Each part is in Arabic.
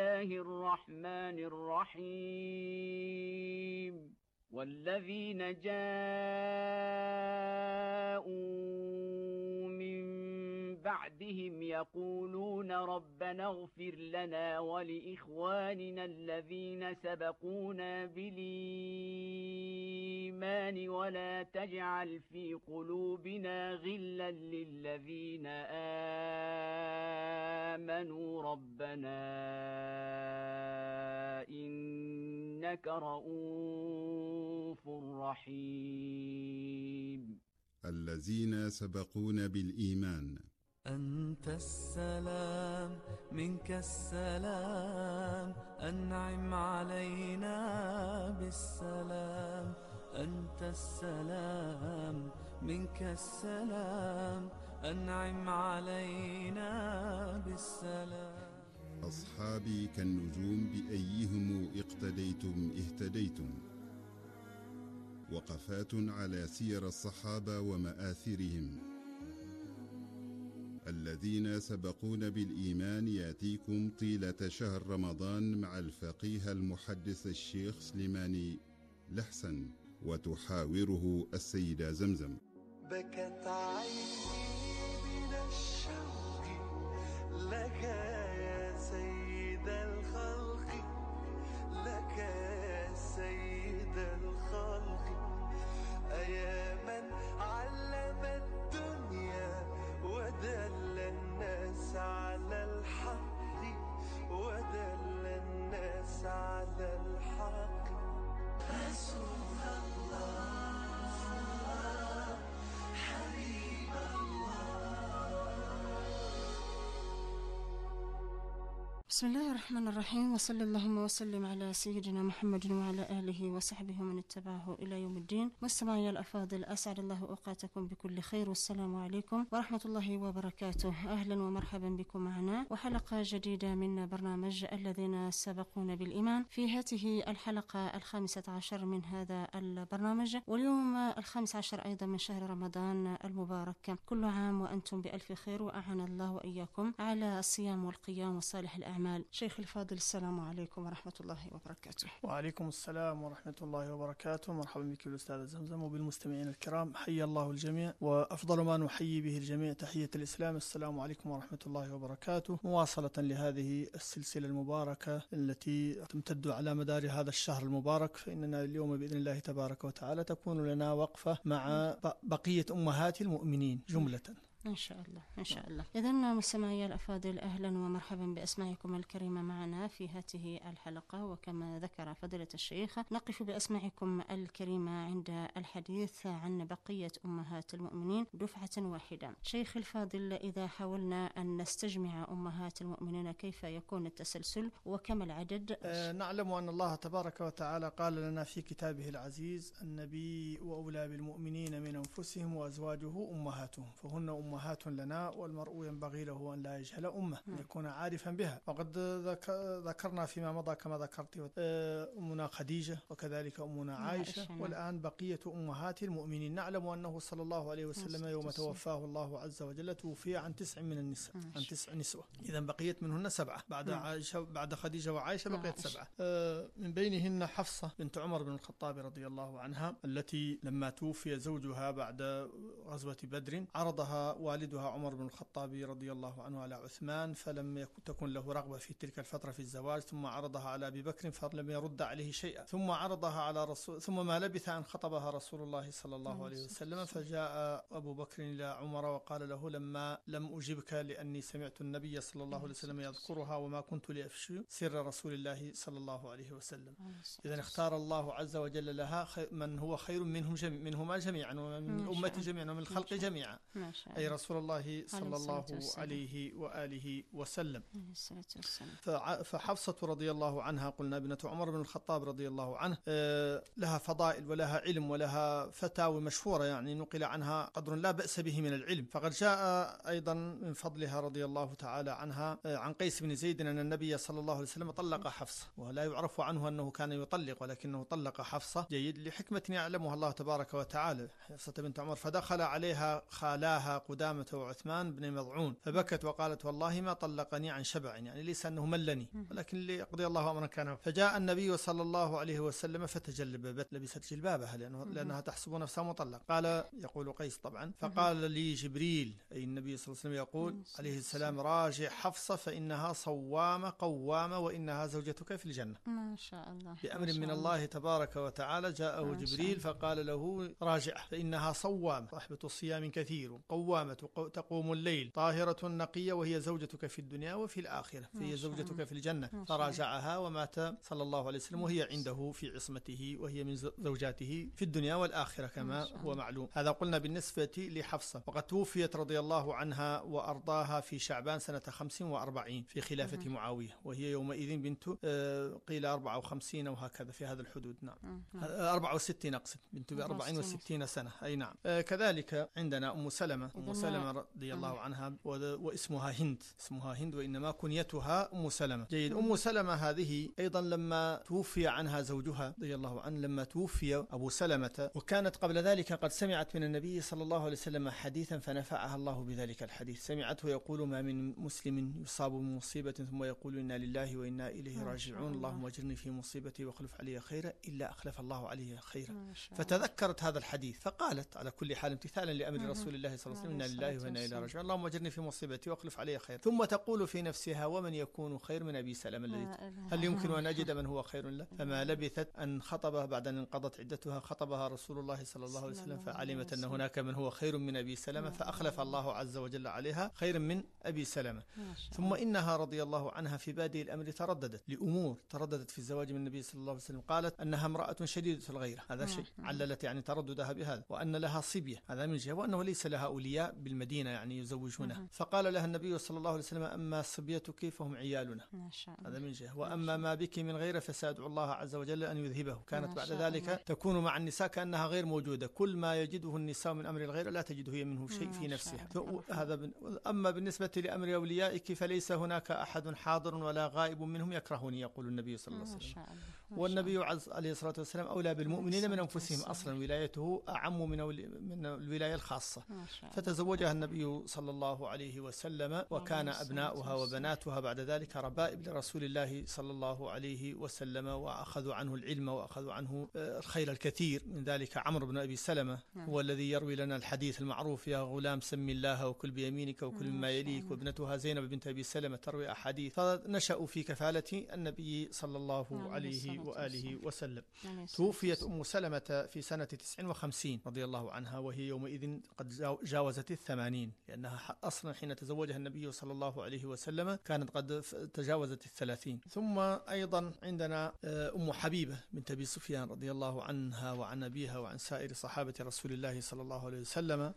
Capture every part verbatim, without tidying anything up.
الله الرحمن الرحيم والذين جاءوا من بعدهم يقولون ربنا اغفر لنا ولإخواننا الذين سبقونا بالإيمان ولا تجعل في قلوبنا غلا للذين آمنوا ربنا إنك رؤوف رحيم. الذين سبقونا بالإيمان. أنت السلام منك السلام أنعم علينا بالسلام. أنت السلام منك السلام أنعم علينا بالسلام. أصحابي كالنجوم بأيهم اقتديتم اهتديتم. وقفات على سير الصحابة ومآثرهم. الذين سبقون بالإيمان يأتيكم طيلة شهر رمضان مع الفقيه المحدث الشيخ سليماني لحسن، وتحاوره السيدة زمزم. بكت عيني من الشوق لك يا سيد الخلق، لك يا سيد الخلق، أيا من علم الدنيا ودل الناس على الحق، ودل الناس على الحق. رسول الله حبيب بسم الله الرحمن الرحيم، وصلى اللهم وسلم على سيدنا محمد وعلى آله وصحبه ومن اتبعه إلى يوم الدين. مستمعي الأفاضل، أسعد الله أوقاتكم بكل خير، والسلام عليكم ورحمة الله وبركاته. أهلا ومرحبا بكم معنا وحلقة جديدة من برنامج الذين سبقون بالإيمان، في هذه الحلقة الخامسة عشر من هذا البرنامج، واليوم الخامس عشر أيضا من شهر رمضان المبارك. كل عام وأنتم بألف خير، وأعان الله وإياكم على الصيام والقيام وصالح الأعمال. شيخ الفاضل، السلام عليكم ورحمة الله وبركاته. وعليكم السلام ورحمة الله وبركاته. مرحبا بك الأستاذ زمزم وبالمستمعين الكرام، حي الله الجميع، وأفضل ما نحيي به الجميع تحية الإسلام، السلام عليكم ورحمة الله وبركاته. مواصلة لهذه السلسلة المباركة التي تمتد على مدار هذا الشهر المبارك، فإننا اليوم بإذن الله تبارك وتعالى تكون لنا وقفة مع بقية أمهات المؤمنين جملة إن شاء الله إن شاء الله. إذن مستمعي الأفاضل، أهلا ومرحبا بأسماعكم الكريمة معنا في هذه الحلقة. وكما ذكر فضيلة الشيخ، نقف بأسماعكم الكريمة عند الحديث عن بقية أمهات المؤمنين دفعة واحدة. شيخ الفاضل، إذا حاولنا أن نستجمع أمهات المؤمنين كيف يكون التسلسل وكم العدد؟ أه نعلم أن الله تبارك وتعالى قال لنا في كتابه العزيز: النبي وأولى بالمؤمنين من أنفسهم وأزواجه أمهاتهم، فهن أمهات أمهات لنا، والمرء ينبغي له أن لا يجهل أمه، أن يكون عارفا بها. وقد ذكرنا فيما مضى كما ذكرت أمنا خديجة وكذلك أمنا عائشة، والآن بقية أمهات المؤمنين. نعلم أنه صلى الله عليه وسلم يوم توفاه الله عز وجل توفي عن تسع من النساء، عن تسع نسوة، إذا بقيت منهن سبعة بعد عائشة، بعد خديجة وعائشة بقيت سبعة. من بينهن حفصة بنت عمر بن الخطاب رضي الله عنها، التي لما توفي زوجها بعد غزوة بدر عرضها والدها عمر بن الخطاب رضي الله عنه على عثمان، فلم تكن له رغبة في تلك الفترة في الزواج، ثم عرضها على أبي بكر فلم يرد عليه شيئا، ثم عرضها على رسول، ثم ما لبث أن خطبها رسول الله صلى الله عليه وسلم، فجاء أبو بكر إلى عمر وقال له: لما لم أجبك لأني سمعت النبي صلى الله عليه وسلم يذكرها وما كنت لأفشي سر رسول الله صلى الله عليه وسلم. إذن اختار الله عز وجل لها من هو خير منهم جميع منهما جميعا، ومن الأمة جميعا، ومن الخلق جميعا، أي رسول الله صلى الله عليه وآله وسلم. فحفصة رضي الله عنها قلنا ابنة عمر بن الخطاب رضي الله عنه لها فضائل ولها علم ولها فتاوى مشهورة، يعني نقل عنها قدر لا بأس به من العلم. فقد جاء أيضا من فضلها رضي الله تعالى عنها عن قيس بن زيد أن النبي صلى الله عليه وسلم طلق حفصة، ولا يعرف عنه أنه كان يطلق، ولكنه طلق حفصة جيد لحكمة يعلمها الله تبارك وتعالى، حفصة بنت عمر. فدخل عليها خالاها قدامى قدامة وعثمان بن مضعون، فبكت وقالت والله ما طلقني عن شبع، يعني ليس أنه ملني ولكن ليقضي الله أمرا كان. فجاء النبي صلى الله عليه وسلم فتجلبت، لبست جلبابها لأنه لأنها تحسب نفسها مطلق. قال يقول قيس طبعا، فقال لي جبريل أي النبي صلى الله عليه وسلم يقول عليه السلام راجع حفصة فإنها صوامة قوامة وإنها زوجتك في الجنة. ما شاء الله. بأمر من الله تبارك وتعالى جاءه جبريل فقال له راجع فإنها صوامة صاحبة صيام كثير قوامة تقوم الليل طاهرة نقية وهي زوجتك في الدنيا وفي الآخرة فهي زوجتك في الجنة. فراجعها ومات صلى الله عليه وسلم وهي عنده في عصمته وهي من زوجاته في الدنيا والآخرة كما هو معلوم. هذا قلنا بالنسبة لحفصة. وقد توفيت رضي الله عنها وأرضاها في شعبان سنة خمس وأربعين في خلافة معاوية، وهي يومئذ بنت قيل أربعة وخمسين وهكذا في هذا الحدود. نعم أربعة وستين أقصد بنت بأربعين وستين سنة أي نعم. كذلك عندنا أم سلمة أم سلمة رضي الله عنها واسمها هند، اسمها هند وإنما كنيتها أم سلمة. جيد. أم سلمة هذه أيضا لما توفي عنها زوجها رضي الله عنه، لما توفي أبو سلمة وكانت قبل ذلك قد سمعت من النبي صلى الله عليه وسلم حديثا فنفعها الله بذلك الحديث. سمعته يقول ما من مسلم يصاب بمصيبة ثم يقول إنا لله وإنا إليه راجعون اللهم اجرني في مصيبتي واخلف علي خيرا إلا أخلف الله عليه خيرا. فتذكرت هذا الحديث فقالت على كل حال امتثالا لأمر رسول الله صلى الله عليه وسلم إنا لله وإنا إليه راجعون اللهم اجرني في مصيبتي واخلف علي خيرا. ثم تقول في نفسها ومن يكون خير من أبي سلمة الذي هل يمكن أن أجد من هو خير له؟ فما لبثت أن خطبها بعد أن انقضت عدتها خطبها رسول الله صلى الله عليه وسلم فعلمت أن هناك من هو خير من أبي سلمة فأخلف الله عز وجل عليها خير من أبي سلمة. ثم إنها رضي الله عنها في بادئ الأمر ترددت لأمور، ترددت في الزواج من النبي صلى الله عليه وسلم. قالت أنها امرأة شديدة الغيرة، هذا شيء عللت يعني ترددها بهذا، وأن لها صبية، هذا من جهة، وأنه ليس لها أولياء بالمدينة يعني يزوجونها. فقال لها النبي صلى الله عليه وسلم أما صبيتك فهم عيالنا، هذا من جهة، وأما ما بك من غيره فسأدعو الله عز وجل أن يذهبه. كانت بعد ذلك تكون مع النساء كأنها غير موجودة، كل ما يجده النساء من أمر الغير لا تجده هي منه شيء في نفسها. هذا بن... أما بالنسبة لأمر أوليائك فليس هناك أحد حاضر ولا غائب منهم يكرهني، يقول النبي صلى الله عليه وسلم. والنبي عليه الصلاة والسلام أولى بالمؤمنين من أنفسهم، أصلا ولايته أعم من, من الولاية الخاصة. فتزوجها النبي صلى الله عليه وسلم وكان أبناؤها وبناتها بعد ذلك ربائب لرسول الله صلى الله عليه وسلم، وأخذوا عنه العلم وأخذوا عنه الخير الكثير. من ذلك عمرو بن أبي سلمة هو الذي يروي لنا الحديث المعروف يا غلام سم الله وكل بيمينك وكل مما يليك، وابنتها زينب بنت أبي سلمة تروي أحاديث. فنشأوا في كفالة النبي صلى الله عليه وآله وسلم. توفيت أم سلمة في سنة تسع وخمسين رضي الله عنها وهي يومئذ قد جاوزت الثمانين، لأنها أصلا حين تزوجها النبي صلى الله عليه وسلم كانت قد تجاوزت الثلاثين. ثم أيضا عندنا أم حبيبة بنت أبي سفيان رضي الله عنها وعن أبيها وعن سائر صحابة رسول الله صلى الله عليه وسلم.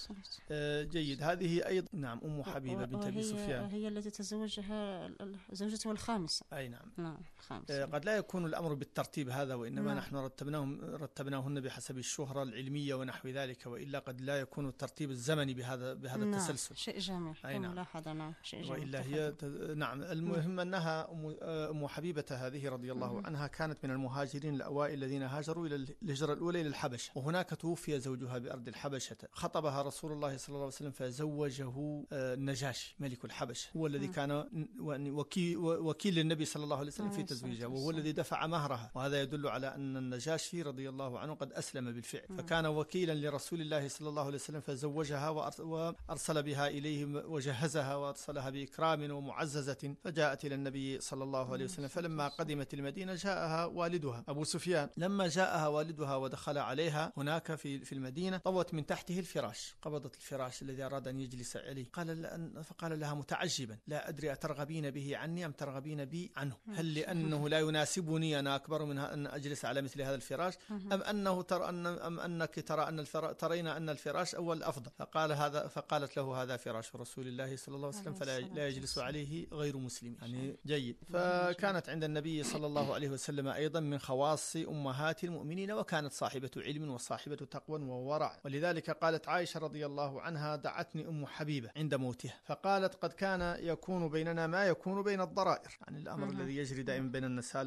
جيد. هذه أيضا نعم أم حبيبة بنت أبي سفيان هي التي تزوجها زوجته الخامسة. أي نعم. نعم الخامسة. قد لا يكون الأمر بالترتيب هذا، وإنما نعم. نحن رتبناهم رتبناهن بحسب الشهرة العلمية ونحو ذلك، وإلا قد لا يكون الترتيب الزمني بهذا بهذا نعم. التسلسل. شيء جميل. أي نعم. ملاحظة. نعم. شيء جميل. وإلا هي ت... نعم. المهم أنها أم... أم حبيبة هذه رضي الله مم. عنها كانت من المهاجرين الأوائل الذين هاجروا إلى الهجرة الأولى إلى الحبشة، وهناك توفي زوجها بأرض الحبشة. خطبها رسول الله صلى الله عليه وسلم فزوجه النجاشي ملك الحبشة، هو الذي كان وكيل, وكيل للنبي صلى الله عليه وسلم في تزويجها، وهو الذي دفع مهرها. وهذا يدل على أن النجاشي رضي الله عنه قد أسلم بالفعل، فكان وكيلا لرسول الله صلى الله عليه وسلم فزوجها وأرسل بها إليه وجهزها وأرسلها بإكرام ومعززة. فجاءت إلى النبي صلى الله عليه وسلم، فلما قدمت المدينة جاءها والدها أبو سفيان. لما جاءها والدها ودخل عليها هناك في في المدينة طوت من تحته الفراش، قبضت الفراش الذي أراد أن يجلس عليه. قال فقال لها متعجبا لا أدري أترغبين به عني أم ترغبين بي عنه؟ هل لأنه لا يناسبني أنا أكبر من أن أجلس على مثل هذا الفراش، أم أنه ترى أن أم أنك ترى أن الفراش ترين أن الفراش أول أفضل؟ فقال هذا فقالت له هذا فراش رسول الله صلى الله عليه وسلم فلا لا يجلس عليه غير مسلم. يعني جيد. فكانت عند النبي صلى الله عليه وسلم أيضا من خواص أمهات المؤمنين، وكانت صاحبة علم وصاحبة تقوى وورع. ولذلك قالت عائشة رضي الله عنها دعتني أم حبيبة عند موتها فقالت قد كان يكون بيننا ما يكون بين الضرائر، يعني الأمر الذي يجري دائما بين النساء اللواتي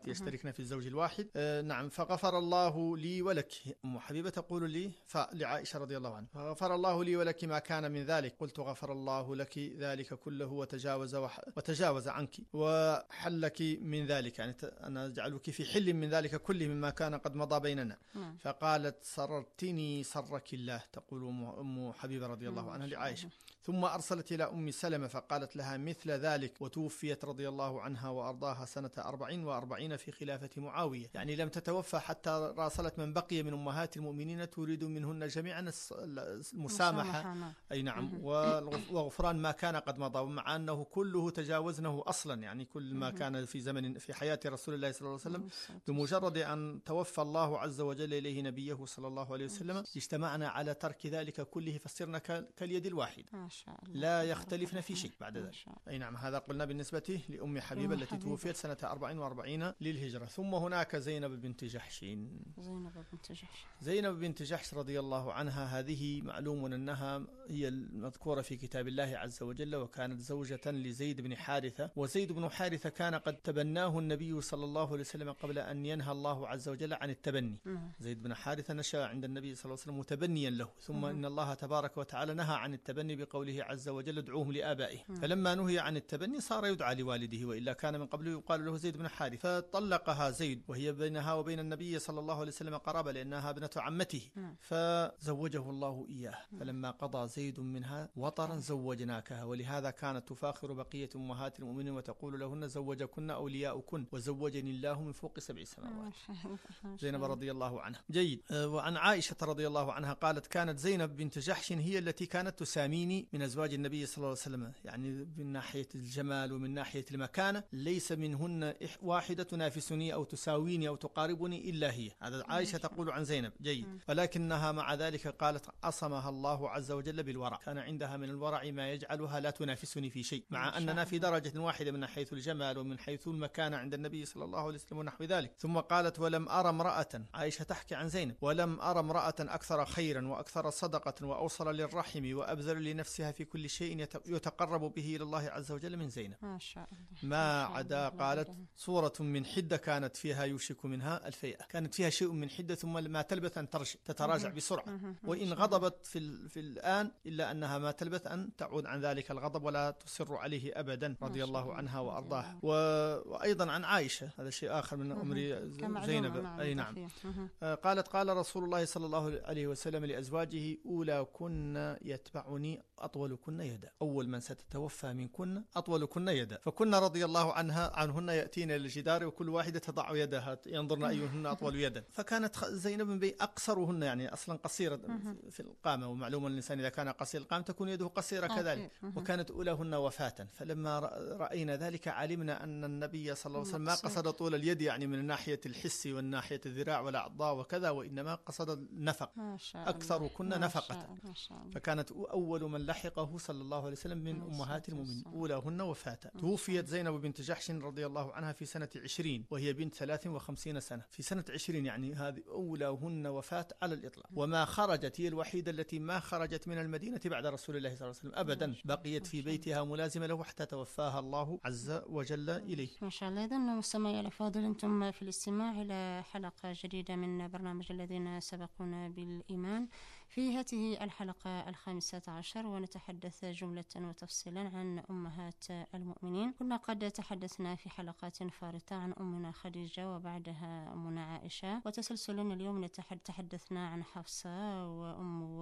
يشتركن في الزوج الواحد. آه نعم. فغفر الله لي ولك، أم حبيبة تقول لي لعائشة رضي الله عنها، فغفر الله لي ولك ما كان من ذلك. قلت غفر الله لك ذلك كله وتجاوز وتجاوز عنك وحلك من ذلك، يعني أنا أجعلك في حل من ذلك كله مما كان قد مضى بيننا. فقالت سررتني سرك الله، تقول أم حبيبة رضي الله عنها لعائشة. ثم أرسلت إلى أم سلمة فقالت لها مثل ذلك، وتوفيت رضي الله عنها وأرضاها سنة أربعين وأربعين في خلافة معاوية، يعني لم تتوفى حتى راسلت من بقي من أمهات المؤمنين تريد منهن جميعا المسامحة، أي نعم، وغفران ما كان قد مضى، ومع أنه كله تجاوزنه أصلا، يعني كل ما كان في زمن في حياة رسول الله صلى الله عليه وسلم بمجرد أن توفى الله عز وجل إليه نبيه صلى الله عليه وسلم اجتمعنا على ترك ذلك كله، فصرنا كاليد الواحد لا يختلفن في شيء بعد ذلك. أي نعم. هذا قلنا بالنسبة لأم حبيبة التي توفيت سنة أربعين وأربعين للهجرة. ثم هناك زينب بنت جحش. زينب بنت جحش زينب بنت جحش رضي الله عنها، هذه معلوم أنها هي المذكورة في كتاب الله عز وجل، وكانت زوجة لزيد بن حارثة، وزيد بن حارثة كان قد تبناه النبي صلى الله عليه وسلم قبل أن ينهى الله عز وجل عن التبني. زيد بن حارثة نشأ عند النبي صلى الله عليه وسلم متبنيا له، ثم إن الله تبارك وتعالى نهى عن التبني بقوله عز وجل ادعوهم لآبائهم، فلما نهي عن التبني صار يدعى لوالده، وإلا كان من قبله يقال له زيد بن حارثة. فطلقها زيد وهي بينها وبين النبي صلى الله عليه وسلم قرابة لأنها ابنة عمته، فزوجه الله إياه. فلما قضى زيد منها وطرا زوجناكها، ولهذا كانت تفاخر بقية أمهات المؤمنين وتقول لهن زوجكن أولياؤكن وزوجني الله من فوق سبع سماوات. زينب رضي الله عنها. جيد. وعن عائشة رضي الله عنها قالت كانت زينب بنت جحش هي التي كانت تساميني من أزواج النبي صلى الله عليه وسلم، يعني من ناحية الجمال ومن ناحية المكانة ليس منهن واحدة تنافسني أو تساويني أو تقاربني إلا هي. هذا عائشة تقول عن زينب. جيد. ولكنها مع ذلك قالت عصمها الله عز وجل بالورع، كان عندها من الورع ما يجعلها لا تنافسني في شيء، مع أننا في درجة واحدة من حيث الجمال ومن حيث المكانة عند النبي صلى الله عليه وسلم ونحو ذلك. ثم قالت ولم أرى امرأة، عائشة تحكي عن زينب، ولم أرى امرأة أكثر خيرا وأكثر صدقة وأوصل للرحم وأبذل لنفسها في كل شيء يتقرب به إلى الله عز وجل من زينب، ما شاء الله. ما عدا قالت صورة من حدة كانت فيها يوشك منها الفيئة، كانت فيها شيء من حدة ثم ما تلبث أن ترجع تتراجع بسرعة، وإن غضبت في, في الآن إلا أنها ما تلبث أن تعود عن ذلك الغضب ولا تصر عليه أبدا رضي الله عنها وأرضاها. وأيضا عن عائشة، هذا شيء آخر من أمر زينب. أي نعم. قالت قال رسول الله صلى الله عليه وسلم لأزواجه أولى كن يتبعني أطول كن يدا، أول من ستتوفى من كن أطول كن يدا، فكن رضي الله عنها عنهن يأتين للجدار وكل واحدة تضع يدها ينظرن أيهن أطول يدا، فكانت زينب بن أقصرهن، يعني أصلا قصيرة في القامة، ومعلوم الإنسان إذا كان قصير القامة تكون يده قصيرة كذلك، وكانت أولاهن وفاة. فلما رأينا ذلك علمنا أن النبي صلى الله عليه وسلم ما قصد طول اليد يعني من ناحية الحس والناحية الذراع والأعضاء وكذا، وإنما قصد النفق، أكثر كنا نفقة، فكانت أول من لحقه صلى الله عليه وسلم من أمهات المؤمنين أولاهن وفاة. توفيت زينب بنت جحش رضي الله عنها في سنة عشرين وهي بنت ثلاث وخمسين سنة، في سنة عشرين، يعني هذه أولاهن وفاة على الإطلاق، وما خرجت، هي الوحيدة التي ما خرجت من المدينة بعد رسول الله صلى الله عليه وسلم أبدا، بقيت في بيتها ملازمة له حتى توفاها الله عز وجل إليه. ما شاء الله. إذن مستمعي الأفاضل، أنتم في الاستماع إلى حلقة جديدة من برنامج الذين سبقونا بالإيمان، في هذه الحلقة الخامسة عشر، ونتحدث جملة وتفصيلا عن أمهات المؤمنين. كنا قد تحدثنا في حلقات فارطة عن أمنا خديجة وبعدها أمنا عائشة، وتسلسلنا اليوم تحدثنا عن حفصة وأم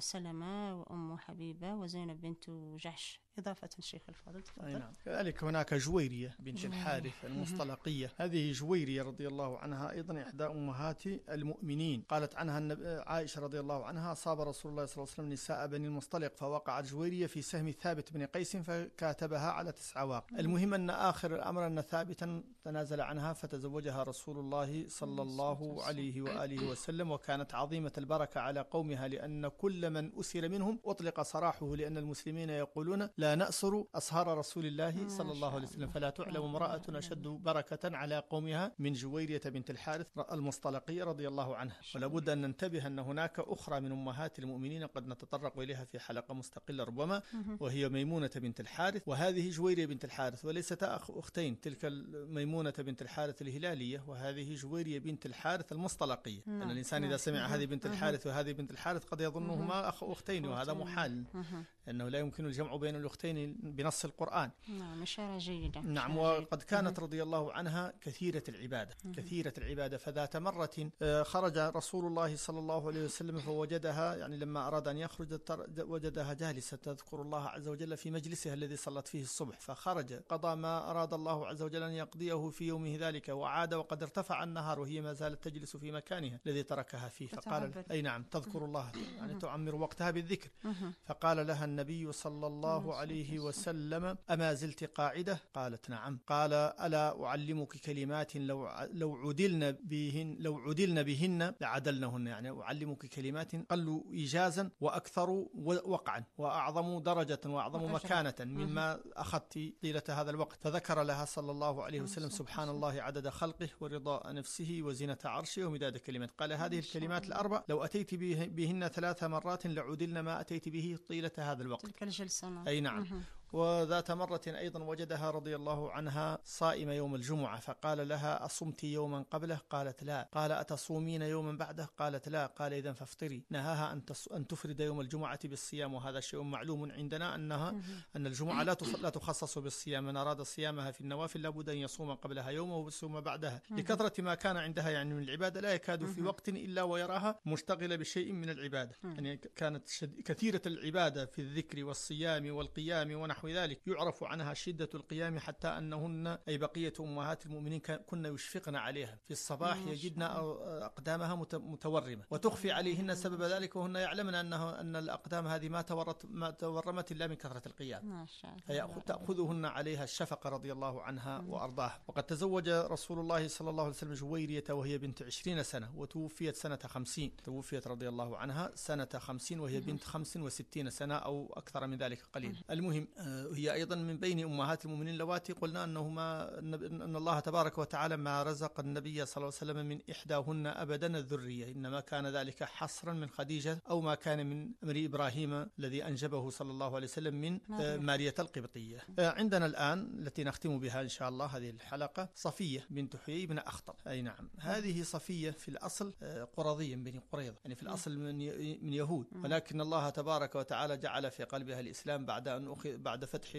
سلمة وأم حبيبة وزينب بنت جحش، إضافة الشيخ الفاضل. أي نعم. كذلك هناك جويرية بنت الحارث المصطلقية، هذه جويرية رضي الله عنها أيضا إحدى أمهات المؤمنين. قالت عنها عائشة رضي الله عنها أصاب رسول الله صلى الله عليه وسلم نساء بني المصطلق فوقعت جويرية في سهم ثابت بن قيس فكاتبها على تسع واقع. المهم أن آخر الأمر أن ثابتا تنازل عنها فتزوجها رسول الله صلى الله عليه وآله وسلم، وكانت عظيمة البركة على قومها، لأن كل من أسر منهم أطلق سراحه، لأن المسلمين يقولون لا نأسر أصهار رسول الله صلى ما الله شاء عليه وسلم، الله. فلا تعلم لا امرأة إله إلا أشد الله. بركة على قومها من جويرية بنت الحارث المصطلقية رضي الله عنها. ولا بد أن ننتبه أن هناك أخرى من أمهات المؤمنين قد نتطرق إليها في حلقة مستقلة ربما، وهي ميمونة بنت الحارث، وهذه جويرية بنت الحارث، وليستا أخ أختين، تلك ميمونة بنت الحارث الهلالية وهذه جويرية بنت الحارث المصطلقية. نعم. لأن الإنسان إذا نعم. سمع مهم. هذه بنت مهم. الحارث وهذه بنت الحارث قد يظنهما أخ أختين، وهذا أختين. محال، مهم. لأنه لا يمكن الجمع بين الأختين بنص القرآن. نعم، إشارة جيدة. نعم. إشارة وقد جيدة. كانت رضي الله عنها كثيرة العبادة، كثيرة العبادة. فذات مرة آه، خرج رسول الله صلى الله عليه وسلم فوجدها، يعني لما أراد أن يخرج تر- وجدها جالسة تذكر الله عز وجل في مجلسها الذي صلت فيه الصبح، فخرج قضى ما أراد الله عز وجل أن يقضيه في يومه ذلك، وعاد وقد ارتفع النهار وهي ما زالت تجلس في مكانها الذي تركها فيه. فقال تتعبد. أي نعم، تذكر الله، يعني تعمر وقتها بالذكر. مهم. فقال لها النبي صلى الله عليه وسلم: أما زلت قاعدة؟ قالت: نعم. قال: ألا أعلمك كلمات لو لو عدلن بهن لو عدلن بهن لعدلنهن، يعني أعلمك كلمات قل إيجازا وأكثر وقعا وأعظم درجة وأعظم وأجرا. مكانة مما أخذت طيلة هذا الوقت. فذكر لها صلى الله عليه وسلم: صلى سبحان الله عدد خلقه ورضاء نفسه وزنة عرشه ومداد كلمات. قال: هذه الكلمات الأربع لو أتيت به- بهن ثلاث مرات لعدلن ما أتيت به طيلة هذا الوقت. تلك الجلسة. نعم. أي نعم. مهم. وذات مرة أيضا وجدها رضي الله عنها صائمة يوم الجمعة، فقال لها: أصمت يوما قبله؟ قالت: لا. قال: أتصومين يوما بعده؟ قالت: لا. قال: إذن فافطري. نهاها أن أن تفرد يوم الجمعة بالصيام، وهذا شيء معلوم عندنا أنها أن الجمعة لا لا تخصص بالصيام، من أراد صيامها في النوافل لابد أن يصوم قبلها يوم ويصوم بعدها، لكثرة ما كان عندها يعني من العبادة، لا يكاد في وقت إلا ويراها مشتغلة بشيء من العبادة. يعني كانت شد... كثيرة العبادة في الذكر والصيام والقيام ونحو ذلك، يعرف عنها شدة القيام، حتى أنهن أي بقية أمهات المؤمنين كن يشفقن عليها في الصباح، يجدن أقدامها متورمة وتخفي عليهن سبب ذلك، وهن يعلمن أنه أن الأقدام هذه ما تورت ما تورمت إلا من كثرة القيام، ما شاء الله. فتأخذهن عليها الشفقة رضي الله عنها وأرضاها. وقد تزوج رسول الله صلى الله عليه وسلم جويرية وهي بنت عشرين سنة، وتوفيت سنة خمسين، توفيت رضي الله عنها سنة خمسين وهي بنت خمس وستين سنة أو أكثر من ذلك قليلا. المهم هي أيضا من بين أمهات المؤمنين اللواتي قلنا أنهما أن الله تبارك وتعالى ما رزق النبي صلى الله عليه وسلم من إحداهن أبدا الذرية، إنما كان ذلك حصرا من خديجة، أو ما كان من أمر إبراهيم الذي أنجبه صلى الله عليه وسلم من مارية القبطية. عندنا الآن التي نختم بها إن شاء الله هذه الحلقة صفية بنت حيي بن أخطب. أي نعم، هذه صفية في الأصل قرظية بني قريظة، يعني في الأصل من من يهود، ولكن الله تبارك وتعالى جعل في قلبها الإسلام بعد أن أخذ بعد فتح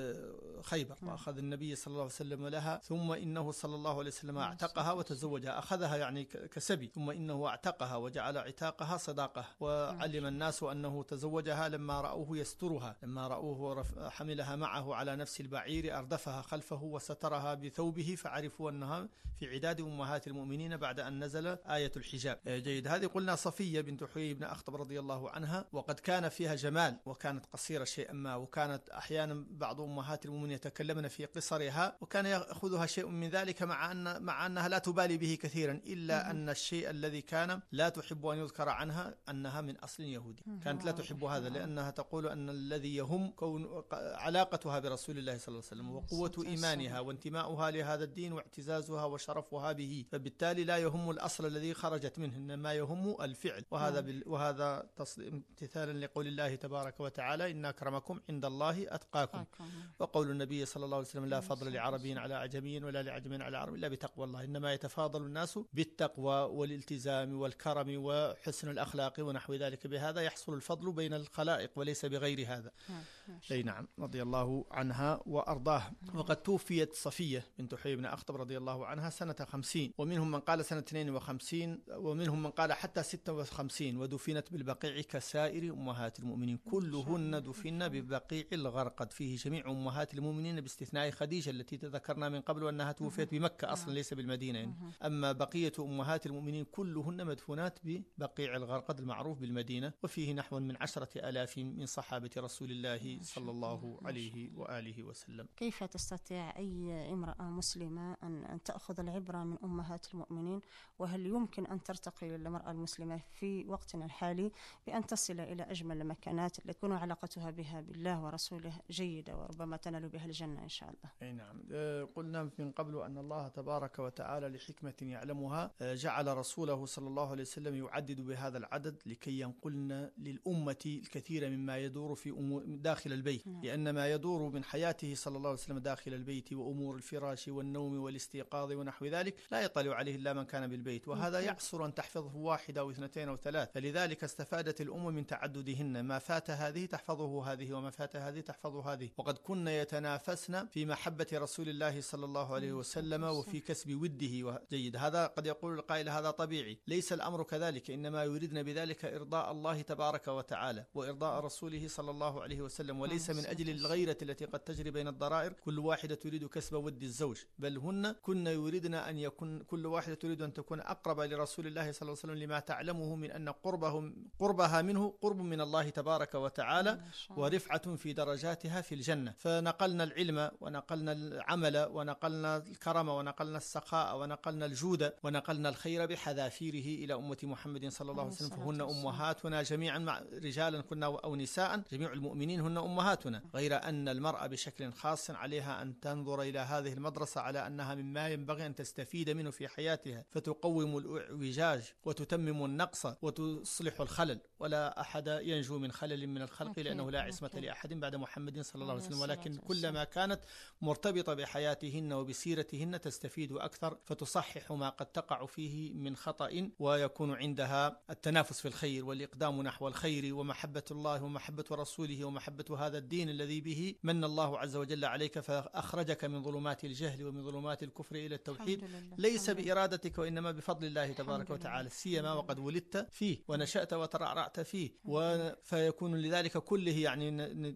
خيبر، وأخذ النبي صلى الله عليه وسلم لها، ثم إنه صلى الله عليه وسلم اعتقها وتزوجها، أخذها يعني كسبي، ثم إنه اعتقها وجعل عتاقها صداقة، وعلم الناس أنه تزوجها لما رأوه يسترها، لما رأوه حملها معه على نفس البعير، أردفها خلفه وسترها بثوبه، فعرفوا أنها في عداد أمهات المؤمنين بعد أن نزل آية الحجاب. جيد. هذه قلنا صفية بنت حيي بن أخطب رضي الله عنها، وقد كان فيها جمال، وكانت قصيرة شيئا ما، وكانت أحيانا بعض أمهات المؤمنين يتكلمن في قصرها، وكان يأخذها شيء من ذلك مع أن مع أنها لا تبالي به كثيرا، إلا أن الشيء الذي كان لا تحب أن يذكر عنها أنها من أصل يهودي، كانت لا تحب هذا، لأنها تقول أن الذي يهم كون علاقتها برسول الله صلى الله عليه وسلم، وقوة إيمانها وانتماؤها لهذا الدين واعتزازها وشرفها به، فبالتالي لا يهم الأصل الذي خرجت منه، إنما يهم الفعل. وهذا بال... وهذا امتثالا لقول الله تبارك وتعالى: إن أكرمكم عند الله أتقاكم، وقول النبي صلى الله عليه وسلم: لا فضل لعربي على عجمي ولا لعجمي على عربي إلا بتقوى الله، إنما يتفاضل الناس بالتقوى والالتزام والكرم وحسن الأخلاق ونحو ذلك، بهذا يحصل الفضل بين الخلائق وليس بغير هذا. أي نعم، رضي الله عنها وأرضاها. وقد توفيت صفية بنت حيي بن أخطب رضي الله عنها سنة خمسين، ومنهم من قال سنة اثنين وخمسين، ومنهم من قال حتى ستة وخمسين، ودفنت بالبقيع كسائر أمهات المؤمنين، كلهن دفن ببقيع الغرقد، فيه جميع أمهات المؤمنين باستثناء خديجة التي تذكرنا من قبل أنها توفيت بمكة أصلا ليس بالمدينة يعني. أما بقية أمهات المؤمنين كلهن مدفونات ببقيع الغرقد المعروف بالمدينة، وفيه نحو من عشرة آلاف من صحابة رسول الله صلى الله عليه وآله وسلم. كيف تستطيع أي امرأة مسلمة أن أن, أن تأخذ العبرة من أمهات المؤمنين؟ وهل يمكن أن ترتقي للمرأة المسلمة في وقتنا الحالي بأن تصل إلى أجمل المكانات اللي تكون علاقتها بها بالله ورسوله جيدة وربما تنال بها الجنة إن شاء الله؟ أي نعم. قلنا من قبل أن الله تبارك وتعالى لحكمة يعلمها جعل رسوله صلى الله عليه وسلم يعدد بهذا العدد لكي ينقلنا للأمة الكثير مما يدور في أمور داخل البيت. نعم. لأن ما يدور من حياته صلى الله عليه وسلم داخل البيت وأمور الفراش والنوم والاستيقاظ ونحو ذلك لا يطلع عليه إلا من كان بالبيت، وهذا يعصر أن تحفظه واحدة أو اثنتين أو ثلاث، فلذلك استفادت الأمم من تعددهن، ما فات هذه تحفظه هذه وما فات هذه تحفظه هذه، وقد كنا يتنافسن في محبة رسول الله صلى الله عليه وسلم وفي كسب وده. جيد، هذا قد يقول القائل هذا طبيعي، ليس الأمر كذلك، إنما يريدنا بذلك إرضاء الله تبارك وتعالى وإرضاء رسوله صلى الله عليه وسلم، وليس من أجل الغيرة التي قد تجري بين الضرائر، كل واحدة تريد كسب ود الزوج، بل هن كنا يريدنا أن يكون كل واحدة تريد أن تكون أقرب لرسول الله صلى الله عليه وسلم لما تعلمه من أن قربه قربها منه قرب من الله تبارك وتعالى ورفعة في درجاتها في الجنة. فنقلنا العلم ونقلنا العمل ونقلنا الكرم ونقلنا السخاء ونقلنا الجود ونقلنا الخير بحذافيره إلى أمة محمد صلى الله عليه وسلم، فهن أمهاتنا جميعا، مع رجالا كنا أو نساء، جميع المؤمنين هن أمهاتنا، غير أن المرأة بشكل خاص عليها أن تنظر إلى هذه المدرسة على أنها مما ينبغي أن تستفيد منه في حياتها، فتقوم الوجاج وتتمم النقص وتصلح الخلل، ولا أحد ينجو من خلل من الخلق لأنه لا عصمة لأحد بعد محمد صلى الله عليه وسلم، ولكن كلما كانت مرتبطة بحياتهن وبسيرتهن تستفيد أكثر، فتصحح ما قد تقع فيه من خطأ، ويكون عندها التنافس في الخير والإقدام نحو الخير ومحبة الله ومحبة رسوله ومحبة هذا الدين الذي به من الله عز وجل عليك فأخرجك من ظلمات الجهل ومن ظلمات الكفر إلى التوحيد، ليس بإرادتك وإنما بفضل الله تبارك وتعالى، سيما وقد ولدت فيه ونشأت وترعرعت فيه، فيكون لذلك كله يعني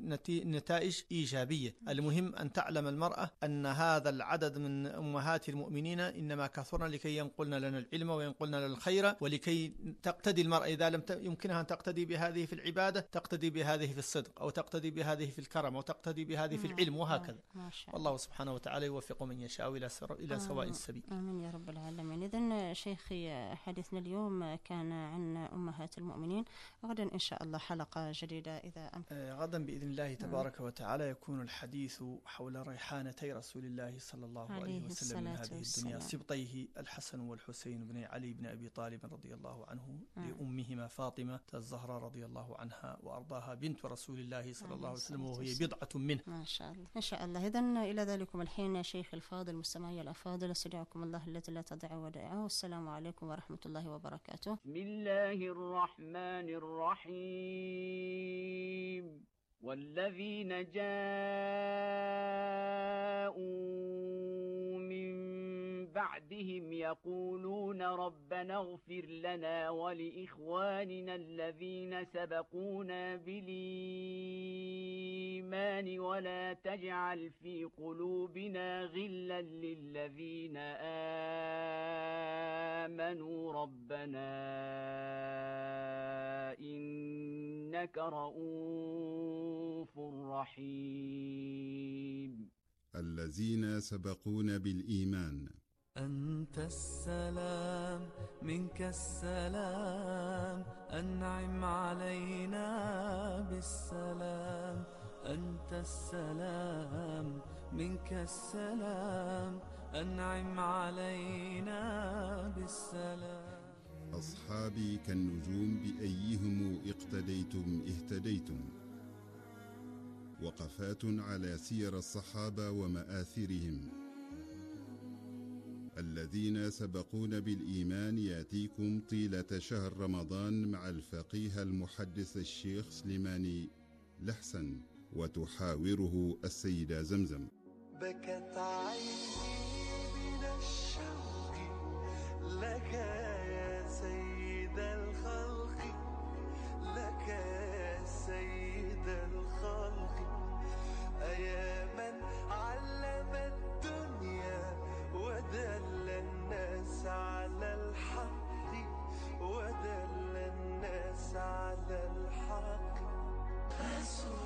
نتائج إيجابية. المهم أن تعلم المرأة أن هذا العدد من أمهات المؤمنين إنما كثرنا لكي ينقلنا لنا العلم وينقلنا لنا الخير، ولكي تقتدي المرأة إذا لم يمكنها أن تقتدي بهذه في العبادة تقتدي بهذه في الصدق، أو تقتدي بهذه في الكرم، أو تقتدي بهذه في العلم، وهكذا. والله سبحانه وتعالى يوفق من يشاء إلى إلى سواء السبيل. آمين يا رب العالمين. إذن شيخي حديثنا اليوم كان عن أمهات المؤمنين، غدا إن شاء الله حلقة جديدة إذا أمكن. آه غدا بإذن الله تبارك وتعالى يكون الحديث حول ريحانتي رسول الله صلى الله عليه, عليه وسلم من هذه الدنيا، سبطيه الحسن والحسين بن علي بن أبي طالب رضي الله عنه، آه. لأمهما فاطمة الزهراء رضي الله عنها وأرضاها بنت رسول الله صلى الله عليه وسلم، وهي بضعة منه. ما شاء الله إن شاء الله. إذن إلى ذلكم الحين يا شيخ الفاضل مستمعي الأفاضل، استودعكم الله التي لا تضيع ودائعه، والسلام عليكم ورحمة الله وبركاته. بسم الله الرحمن الرحيم. والذين جاءوا من بعدهم يقولون ربنا اغفر لنا ولإخواننا الذين سبقونا بالإيمان ولا تجعل في قلوبنا غلا للذين آمنوا ربنا إنك رؤوف رحيم. الذين سبقونا بالإيمان. أنت السلام منك السلام أنعم علينا بالسلام. أنت السلام منك السلام أنعم علينا بالسلام. أصحابي كالنجوم بأيهم اقتديتم اهتديتم. وقفات على سير الصحابة ومآثرهم. الذين سبقون بالإيمان يأتيكم طيلة شهر رمضان مع الفقيه المحدث الشيخ سليماني لحسن، وتحاوره السيدة زمزم. بكت عيني من الشوق لك يا سيد الخلق، لك يا سيد الخلق، أيا من علم الدنيا ودل الناس على الحق، ودل الناس على الحق.